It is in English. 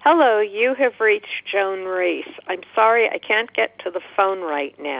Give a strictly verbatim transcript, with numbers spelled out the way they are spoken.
Hello, you have reached Joan Reese. I'm sorry I can't get to the phone right now.